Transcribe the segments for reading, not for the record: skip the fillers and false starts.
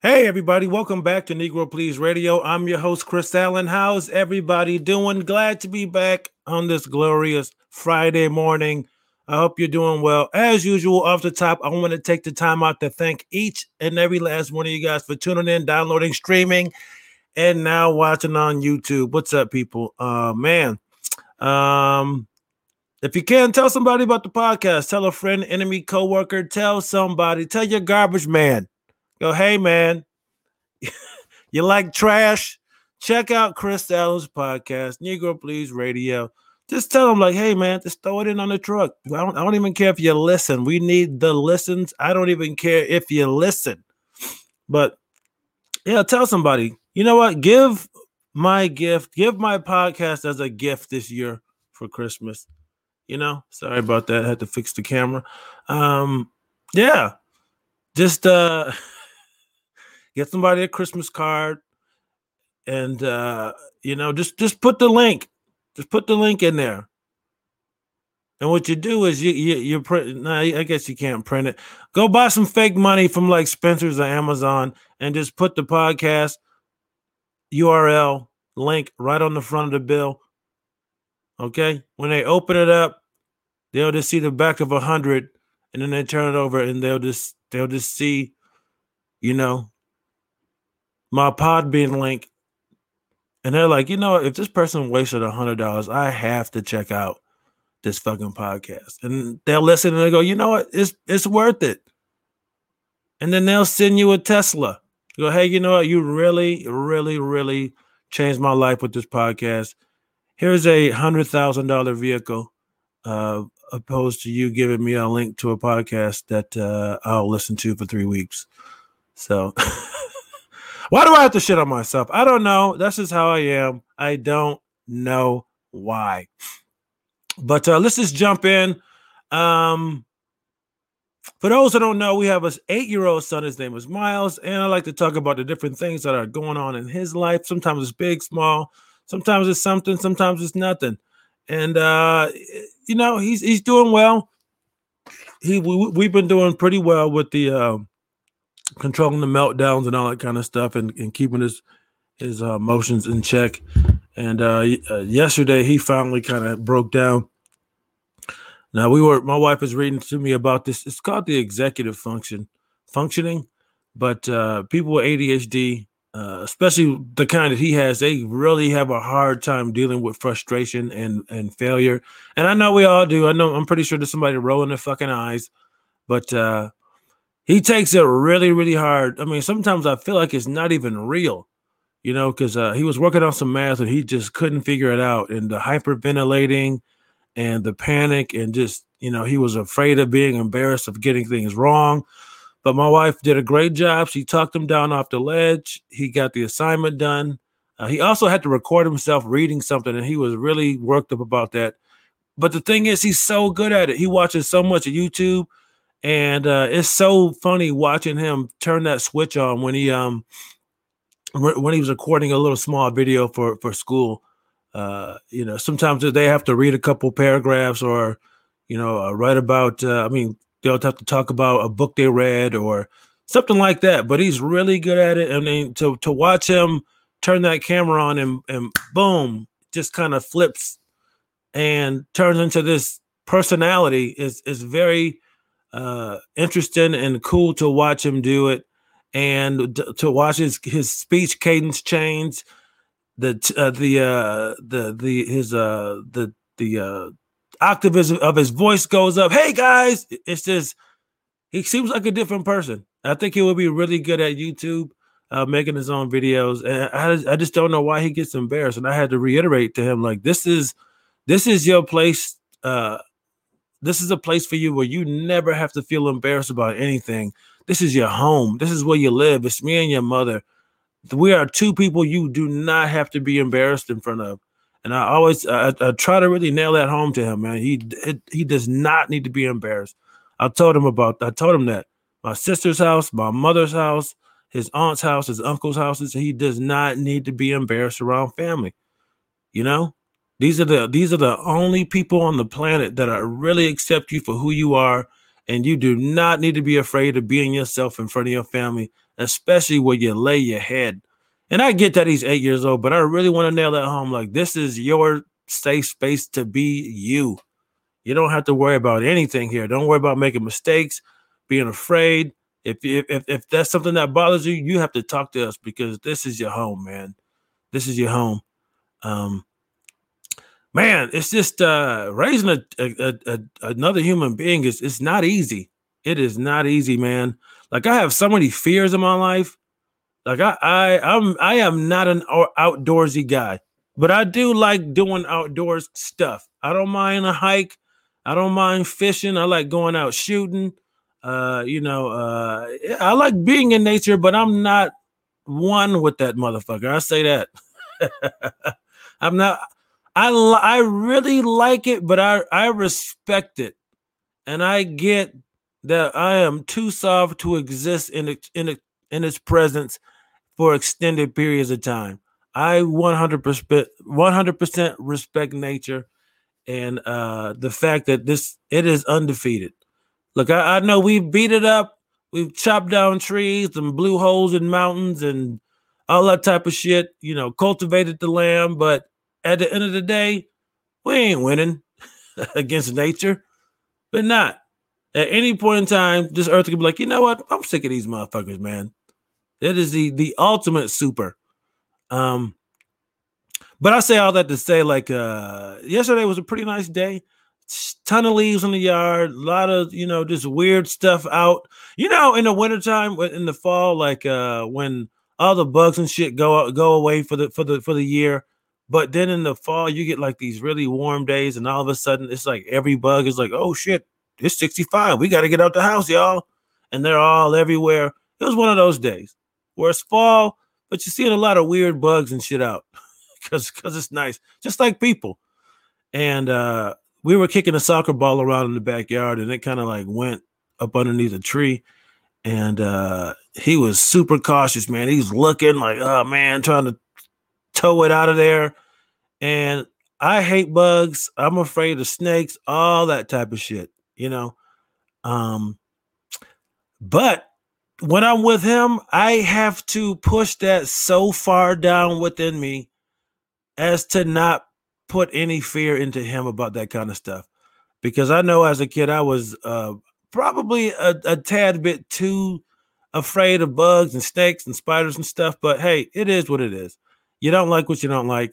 Hey, everybody. Welcome back to Negro Please Radio. I'm your host, Chris Allen. How's everybody doing? Glad to be back on this glorious Friday morning. I hope you're doing well. As usual, off the top, I want to take the time out to thank each and every last one of you guys for tuning in, downloading, streaming, and now watching on YouTube. What's up, people? Man. If you can, tell somebody about the podcast. Tell a friend, enemy, coworker. Tell somebody. Tell your garbage man. Go, hey, man. You like trash? Check out Chris Allen's podcast, Negro Please Radio. Just tell them, like, hey, man, just throw it in on the truck. I don't even care if you listen. We need the listens. I don't even care if you listen. But, yeah, tell somebody. You know what? Give my podcast as a gift this year for Christmas. You know, sorry about that. I had to fix the camera. Yeah, just get somebody a Christmas card, and just put the link. Just put the link in there. And what you do is you print. Nah, I guess you can't print it. Go buy some fake money from like Spencer's or Amazon, and just put the podcast URL link right on the front of the bill. Okay, when they open it up, they'll just see the back of 100, and then they turn it over, and they'll just see, my Podbean link, and they're like, if this person wasted $100, I have to check out this fucking podcast. And they'll listen and they go, you know what, it's worth it. And then they'll send you a Tesla. You go, hey, you know what, you really, really, really changed my life with this podcast. Here's a $100,000 vehicle, opposed to you giving me a link to a podcast that I'll listen to for 3 weeks. So why do I have to shit on myself? I don't know. That's just how I am. I don't know why. But let's just jump in. For those who don't know, we have an 8-year-old son. His name is Miles. And I like to talk about the different things that are going on in his life. Sometimes it's big, small. Sometimes it's something. Sometimes it's nothing. And, he's doing well. We've been doing pretty well with the controlling the meltdowns and all that kind of stuff, and keeping his emotions in check. And yesterday he finally kind of broke down. Now my wife is reading to me about this. It's called the executive functioning, but people with ADHD, especially the kind that he has, they really have a hard time dealing with frustration and failure. And I know we all do. I'm pretty sure there's somebody rolling their fucking eyes, but he takes it really, really hard. I mean, sometimes I feel like it's not even real, because he was working on some math and he just couldn't figure it out. And the hyperventilating and the panic, and just, he was afraid of being embarrassed of getting things wrong. But my wife did a great job. She talked him down off the ledge. He got the assignment done. He also had to record himself reading something, and he was really worked up about that. But the thing is, he's so good at it. He watches so much of YouTube, and it's so funny watching him turn that switch on when he was recording a little small video for school. Sometimes they have to read a couple paragraphs, or write about. They'll have to talk about a book they read or something like that. But he's really good at it. I mean, to watch him turn that camera on and boom, just kind of flips and turns into this personality is very interesting and cool to watch him do it, and to watch his speech cadence change, the octave of his voice goes up. Hey guys, it's just, he seems like a different person. I think he would be really good at YouTube, making his own videos. And I just don't know why he gets embarrassed. And I had to reiterate to him, like, this is your place. This is a place for you where you never have to feel embarrassed about anything. This is your home. This is where you live. It's me and your mother. We are two people you do not have to be embarrassed in front of. And I always I try to really nail that home to him, man. He does not need to be embarrassed. I told him that my sister's house, my mother's house, his aunt's house, his uncle's houses, he does not need to be embarrassed around family. These are the only people on the planet that are really accept you for who you are And you do not need to be afraid of being yourself in front of your family, especially where you lay your head. And I get that he's 8 years old, but I really want to nail that home. Like, this is your safe space to be you. You don't have to worry about anything here. Don't worry about making mistakes, being afraid. If that's something that bothers you, you have to talk to us, because this is your home, man. This is your home. Man, it's just raising another human being is it's not easy. It is not easy, man. Like, I have so many fears in my life. Like, I am not an outdoorsy guy, but I do like doing outdoors stuff. I don't mind a hike. I don't mind fishing. I like going out shooting. I like being in nature, but I'm not one with that motherfucker. I say that. I'm not. I really like it, but I respect it, and I get that I am too soft to exist in its presence for extended periods of time. I 100% respect nature, and the fact that it is undefeated. Look, I know we've beat it up, we've chopped down trees and blew holes in mountains and all that type of shit. Cultivated the land, but at the end of the day, we ain't winning against nature. But not at any point in time, this earth could be like, you know what? I'm sick of these motherfuckers, man. That is the ultimate super. But I say all that to say, like, yesterday was a pretty nice day. Ton of leaves in the yard, a lot of just weird stuff out. In the wintertime, in the fall, like when all the bugs and shit go away for the year. But then in the fall, you get like these really warm days, and all of a sudden, it's like every bug is like, oh shit, it's 65. We got to get out the house, y'all. And they're all everywhere. It was one of those days where it's fall, but you're seeing a lot of weird bugs and shit out because it's nice, just like people. And we were kicking a soccer ball around in the backyard, and it kind of like went up underneath a tree. And he was super cautious, man. He's looking like, oh man, trying to tow it out of there. And I hate bugs. I'm afraid of snakes, all that type of shit, But when I'm with him, I have to push that so far down within me as to not put any fear into him about that kind of stuff. Because I know as a kid, I was probably a tad bit too afraid of bugs and snakes and spiders and stuff. But hey, it is what it is. You don't like what you don't like.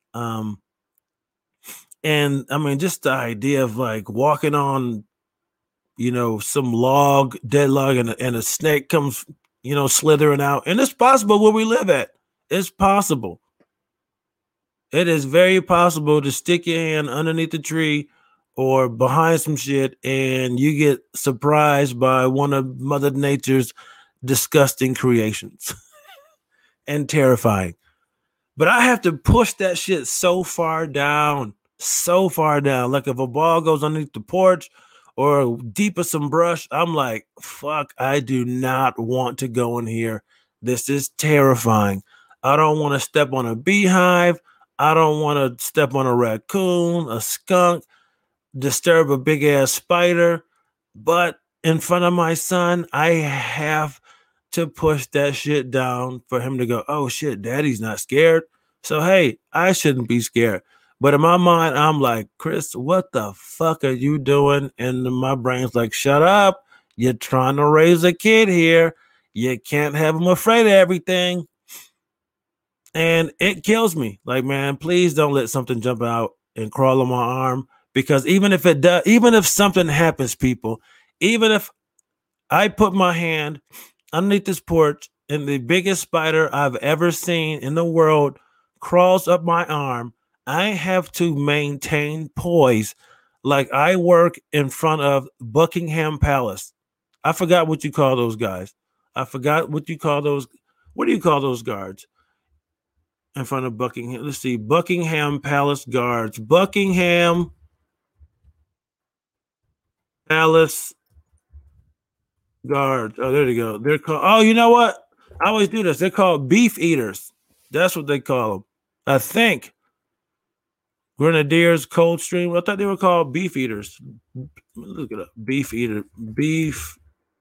And I mean, just the idea of like walking on, some dead log, and a snake comes, slithering out. And it's possible where we live at. It's possible. It is very possible to stick your hand underneath the tree or behind some shit, and you get surprised by one of Mother Nature's disgusting creations and terrifying. But I have to push that shit so far down. Like if a ball goes underneath the porch or deep of some brush, I'm like, fuck, I do not want to go in here. This is terrifying. I don't want to step on a beehive. I don't want to step on a raccoon, a skunk, disturb a big ass spider. But in front of my son, I have to push that shit down for him to go, oh shit, daddy's not scared. So, hey, I shouldn't be scared. But in my mind, I'm like, Chris, what the fuck are you doing? And my brain's like, shut up. You're trying to raise a kid here. You can't have him afraid of everything. And it kills me. Like, man, please don't let something jump out and crawl on my arm. Because even if it does, even if something happens, people, even if I put my hand underneath this porch and the biggest spider I've ever seen in the world crawls up my arm, I have to maintain poise like I work in front of Buckingham Palace. I forgot what you call those guys. I forgot what you call those. What do you call those guards in front of Buckingham? Let's see. Buckingham Palace guards. Buckingham Palace guards. Oh, there you go. They're called. Oh, you know what? I always do this. They're called beef eaters. That's what they call them. I think. Grenadiers, Coldstream. I thought they were called beef eaters. Look it up. Beef eater. Beef.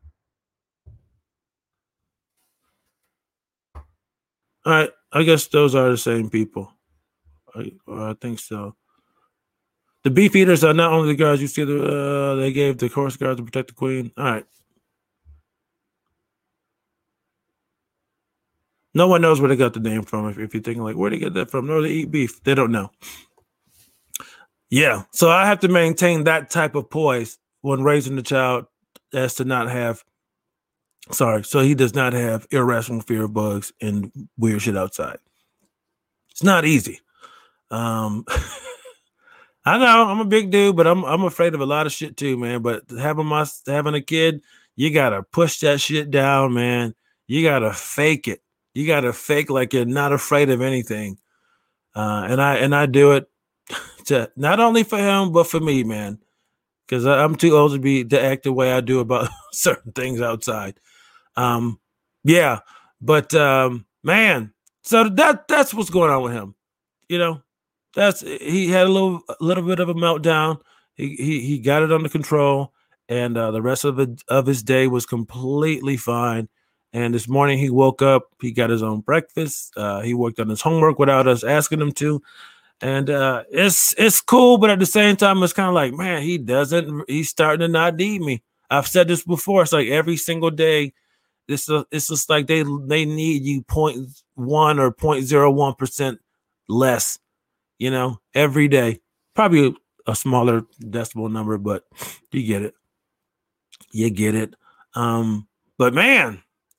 All right. I guess those are the same people. I think so. The beef eaters are not only the guards you see. They gave the horse guards to protect the queen. All right. No one knows where they got the name from. If you're thinking like, where they get that from? No, they eat beef. They don't know. Yeah. So I have to maintain that type of poise when raising the child as to not have. Sorry. So he does not have irrational fear of bugs and weird shit outside. It's not easy. I know I'm a big dude, but I'm afraid of a lot of shit too, man. But having a kid, you gotta push that shit down, man. You gotta fake it. You gotta fake like you're not afraid of anything. And I do it to not only for him but for me, man. Because I'm too old to act the way I do about certain things outside. Yeah, but man, so that's what's going on with him. You know, he had a little bit of a meltdown. He got it under control, and the rest of his day was completely fine. And this morning he woke up. He got his own breakfast. He worked on his homework without us asking him to, and it's cool. But at the same time, it's kind of like, man, he's starting to not need me. I've said this before. It's like every single day. It's just like they need you 0.1 or 0.01% less, every day. Probably a smaller decimal number, but you get it. You get it. But man,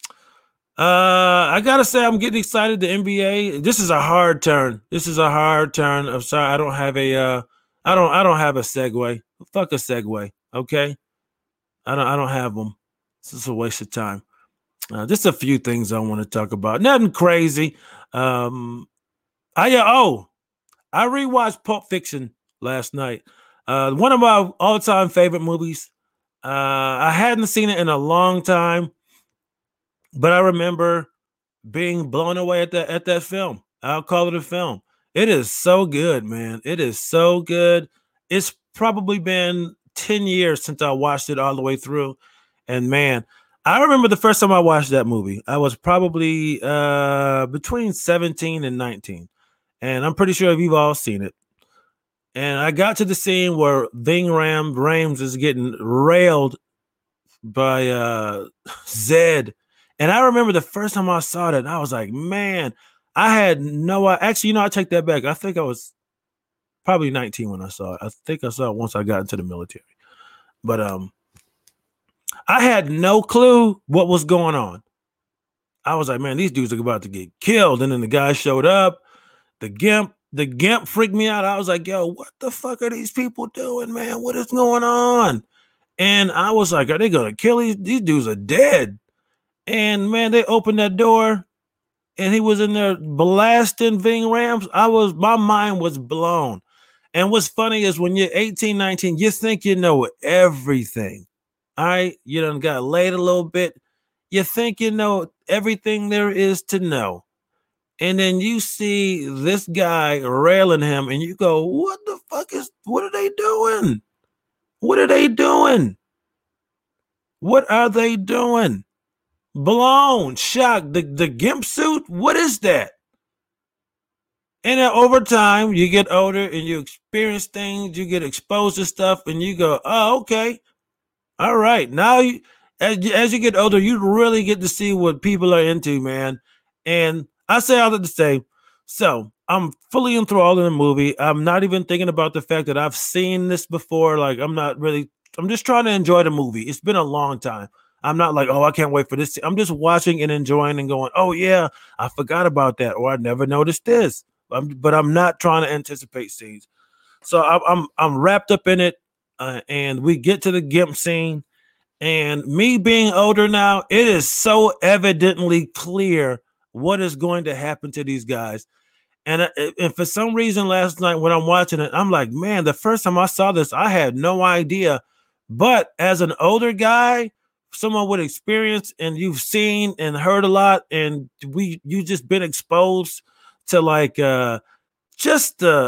I gotta say I'm getting excited. The NBA. This is a hard turn. I'm sorry, I don't have a I don't have a segue. Fuck a segue. Okay. I don't have them. This is a waste of time. Just a few things I want to talk about. Nothing crazy. I rewatched Pulp Fiction last night. One of my all-time favorite movies. I hadn't seen it in a long time, but I remember being blown away at that film. I'll call it a film. It is so good, man. It is so good. It's probably been 10 years since I watched it all the way through. And man, I remember the first time I watched that movie. I was probably between 17 and 19. And I'm pretty sure you've all seen it. And I got to the scene where Ving Rhames is getting railed by Zed. And I remember the first time I saw that, I was like, man, I had no. Actually, I take that back. I think I was probably 19 when I saw it. I think I saw it once I got into the military. But I had no clue what was going on. I was like, man, these dudes are about to get killed. And then the guy showed up. The Gimp freaked me out. I was like, yo, what the fuck are these people doing, man? What is going on? And I was like, are they going to kill these dudes are dead. And man, they opened that door and he was in there blasting Ving Rhames. My mind was blown. And what's funny is when you're 18, 19, you think you know everything. All right. You done got laid a little bit. You think you know everything there is to know. And then you see this guy railing him and you go, what are they doing? What are they doing? What are they doing? Blown, shocked. The Gimp suit, what is that? And then over time, you get older and you experience things, you get exposed to stuff, and you go, oh, okay. All right. Now, as you get older, you really get to see what people are into, man. And I say all that to say, so I'm fully enthralled in the movie. I'm not even thinking about the fact that I've seen this before. Like, I'm just trying to enjoy the movie. It's been a long time. I'm not like, oh, I can't wait for this. I'm just watching and enjoying and going, oh, yeah, I forgot about that. Or I never noticed this. But I'm not trying to anticipate scenes. So I'm wrapped up in it. And we get to the Gimp scene. And me being older now, it is so evidently clear what is going to happen to these guys. And for some reason last night when I'm watching it, I'm like, man, the first time I saw this, I had no idea. But as an older guy, someone with experience, and you've seen and heard a lot, and you just been exposed to like just the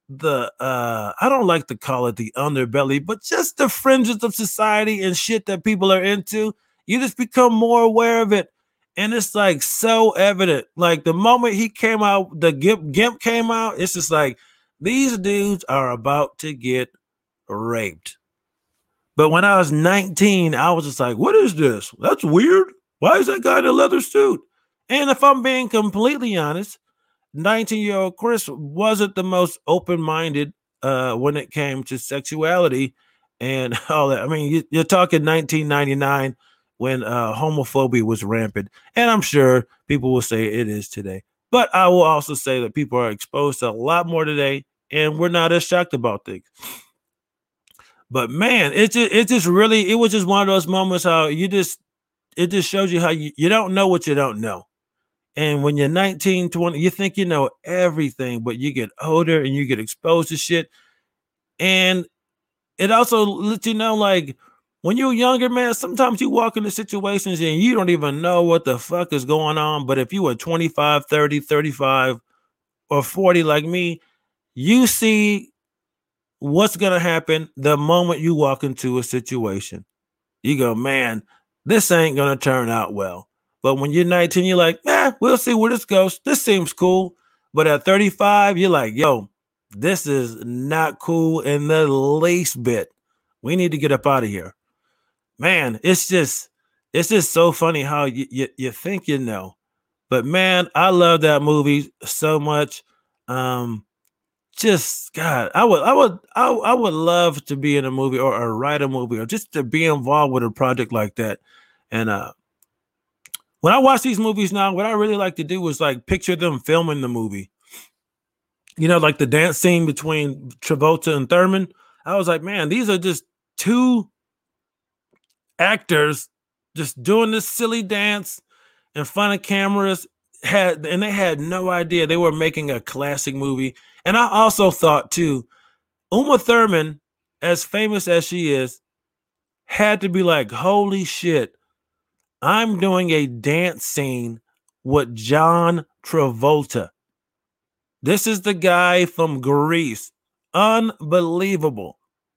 I don't like to call it the underbelly, but just the fringes of society and shit that people are into. You just become more aware of it. And it's like so evident. Like the moment he came out, the Gimp came out, it's just like these dudes are about to get raped. But when I was 19, I was just like, what is this? That's weird. Why is that guy in a leather suit? And if I'm being completely honest, 19-year-old Chris wasn't the most open-minded when it came to sexuality and all that. I mean, you're talking 1999 when homophobia was rampant. And I'm sure people will say it is today. But I will also say that people are exposed to a lot more today, and we're not as shocked about things. But man, it was just one of those moments how it just shows you how you don't know what you don't know. And when you're 19, 20, you think you know everything, but you get older and you get exposed to shit. And it also lets you know, like, when you're younger, man, sometimes you walk into situations and you don't even know what the fuck is going on. But if you were 25, 30, 35, or 40 like me, you see what's going to happen the moment you walk into a situation. You go, man, this ain't going to turn out well. But when you're 19, you're like, we'll see where this goes. This seems cool. But at 35, you're like, yo, this is not cool in the least bit. We need to get up out of here. Man, it's just so funny how you think you know. But man, I love that movie so much. Just God, I would love to be in a movie or write a movie or just to be involved with a project like that. And when I watch these movies now, what I really like to do is like picture them filming the movie. You know, like the dance scene between Travolta and Thurman. I was like, man, these are just two actors just doing this silly dance in front of cameras. They had no idea they were making a classic movie. And I also thought too, Uma Thurman, as famous as she is, had to be like, holy shit, I'm doing a dance scene with John Travolta. This is the guy from Grease. Unbelievable.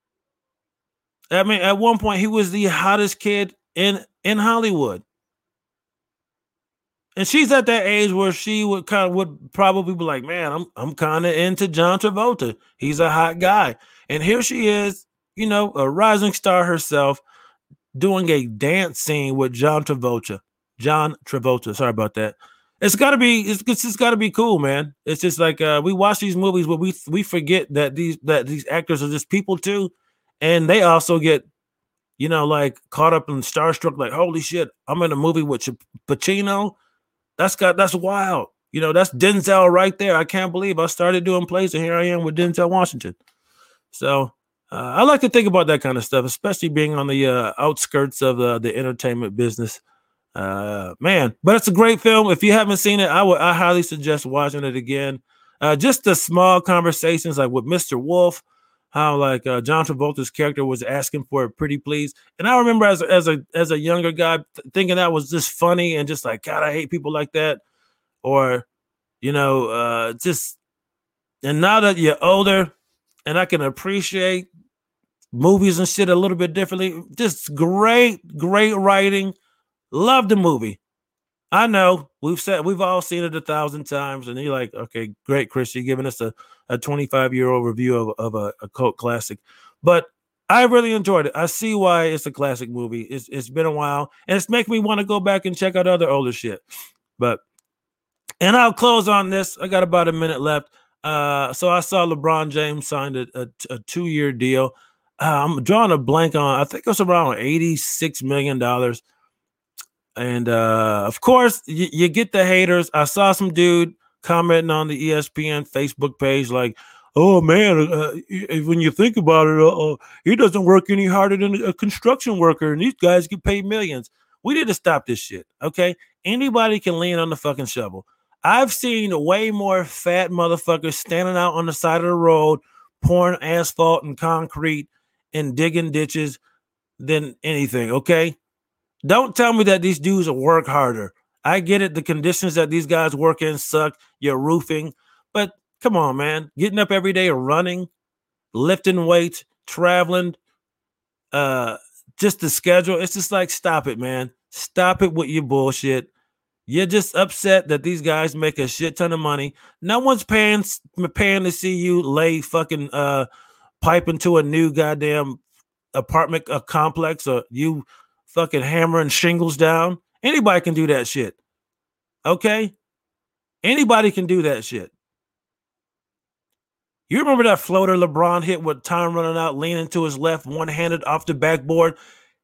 I mean, at one point, he was the hottest kid in Hollywood. And she's at that age where she would probably be like, man, I'm kind of into John Travolta. He's a hot guy. And here she is, you know, a rising star herself, doing a dance scene with John Travolta. Sorry about that. It's got to be cool, man. It's just like we watch these movies, but we forget that these actors are just people too, and they also get, you know, like caught up and starstruck. Like, holy shit, I'm in a movie with Pacino. That's wild. You know, that's Denzel right there. I can't believe I started doing plays and here I am with Denzel Washington. So I like to think about that kind of stuff, especially being on the outskirts of the entertainment business. Man, but it's a great film. If you haven't seen it, I highly suggest watching it again. Just the small conversations like with Mr. Wolf, how like John Travolta's character was asking for a pretty please. And I remember as a younger guy thinking that was just funny and just like, God, I hate people like that. Or, you know, just, and now that you're older and I can appreciate movies and shit a little bit differently, just great writing. Love the movie. I know we've all seen it 1,000 times, and you're like, okay, great, Chris, you're giving us a 25-year-old review of a cult classic, but I really enjoyed it. I see why it's a classic movie. It's been a while, and it's making me want to go back and check out other older shit. And I'll close on this. I got about a minute left. So I saw LeBron James signed a 2-year deal. I'm drawing a blank on, I think it was around $86 million. And of course, you get the haters. I saw some dude commenting on the ESPN Facebook page like, oh, man, when you think about it, he doesn't work any harder than a construction worker, and these guys get paid millions. We need to stop this shit, okay? Anybody can lean on the fucking shovel. I've seen way more fat motherfuckers standing out on the side of the road, pouring asphalt and concrete and digging ditches than anything, okay? Don't tell me that these dudes work harder. I get it. The conditions that these guys work in suck. You're roofing. But Come on, man. Getting up every day, running, lifting weights, traveling, just the schedule. It's just like, stop it, man. Stop it with your bullshit. You're just upset that these guys make a shit ton of money. No one's paying to see you lay fucking pipe into a new goddamn apartment complex, or you fucking hammering shingles down. Anybody can do that shit. Okay? Anybody can do that shit. You remember that floater LeBron hit with time running out, leaning to his left, one-handed off the backboard?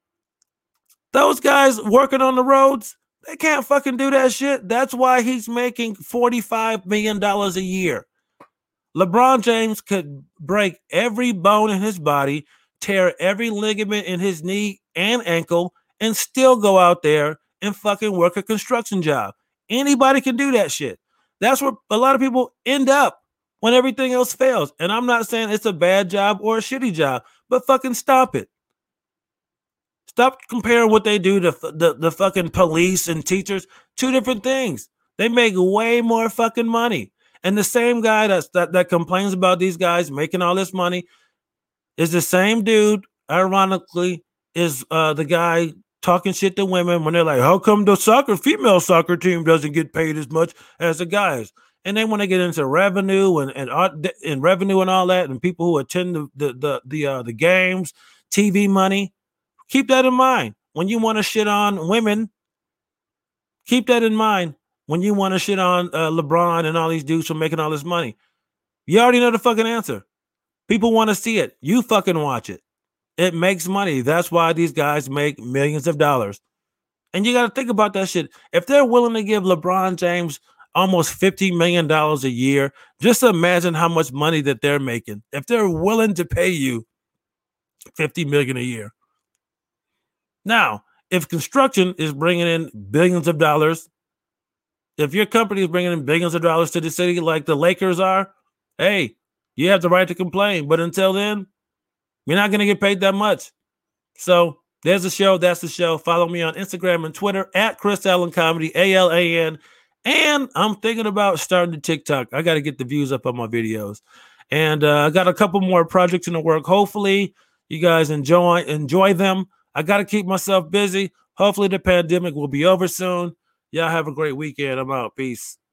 Those guys working on the roads, they can't fucking do that shit. That's why he's making $45 million a year. LeBron James could break every bone in his body, tear every ligament in his knee and ankle, and still go out there and fucking work a construction job. Anybody can do that shit. That's where a lot of people end up when everything else fails. And I'm not saying it's a bad job or a shitty job, but fucking stop it. Stop comparing what they do to the fucking police and teachers. Two different things. They make way more fucking money. And the same guy that complains about these guys making all this money is the same dude, ironically, is the guy talking shit to women when they're like, how come the female soccer team doesn't get paid as much as the guys? And then when they get into revenue and revenue and all that, and people who attend the games, TV money, keep that in mind. When you want to shit on women, keep that in mind. When you want to shit on LeBron and all these dudes for making all this money, you already know the fucking answer. People want to see it. You fucking watch it. It makes money. That's why these guys make millions of dollars. And you got to think about that shit. If they're willing to give LeBron James almost $50 million a year, just imagine how much money that they're making. If they're willing to pay you $50 million a year. Now, if construction is bringing in billions of dollars, if your company is bringing in billions of dollars to the city like the Lakers are, hey, you have the right to complain. But until then, you're not going to get paid that much. So there's the show. That's the show. Follow me on Instagram and Twitter at Chris Allen Comedy, ALAN. And I'm thinking about starting the TikTok. I got to get the views up on my videos. And I got a couple more projects in the work. Hopefully, you guys enjoy them. I got to keep myself busy. Hopefully, the pandemic will be over soon. Y'all have a great weekend. I'm out. Peace.